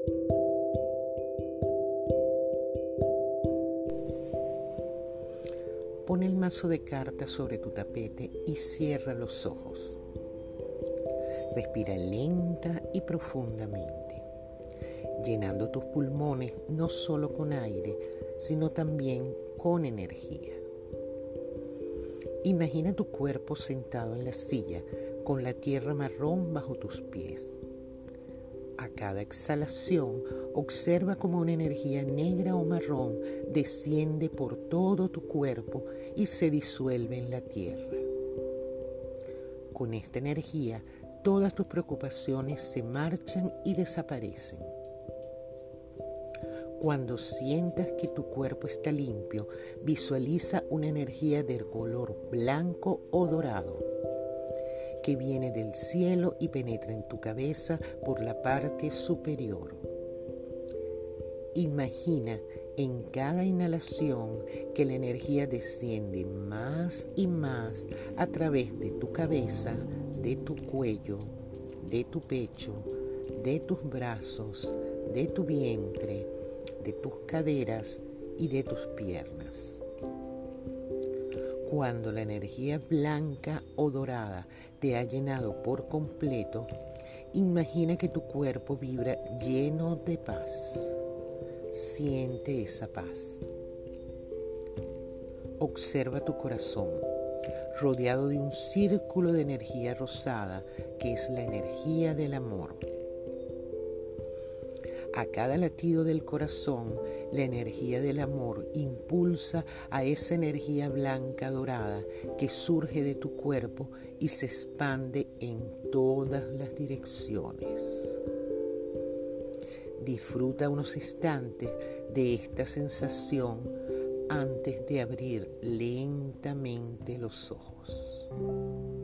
Pon el mazo de cartas sobre tu tapete y cierra los ojos. Respira lenta y profundamente, llenando tus pulmones no solo con aire, sino también con energía. Imagina tu cuerpo sentado en la silla con la tierra marrón bajo tus pies. A cada exhalación, observa cómo una energía negra o marrón desciende por todo tu cuerpo y se disuelve en la tierra. Con esta energía, todas tus preocupaciones se marchan y desaparecen. Cuando sientas que tu cuerpo está limpio, visualiza una energía del color blanco o dorado que viene del cielo y penetra en tu cabeza por la parte superior. Imagina en cada inhalación que la energía desciende más y más a través de tu cabeza, de tu cuello, de tu pecho, de tus brazos, de tu vientre, de tus caderas y de tus piernas. Cuando la energía blanca o dorada te ha llenado por completo, imagina que tu cuerpo vibra lleno de paz. Siente esa paz. Observa tu corazón, rodeado de un círculo de energía rosada, que es la energía del amor. A cada latido del corazón, la energía del amor impulsa a esa energía blanca dorada que surge de tu cuerpo y se expande en todas las direcciones. Disfruta unos instantes de esta sensación antes de abrir lentamente los ojos.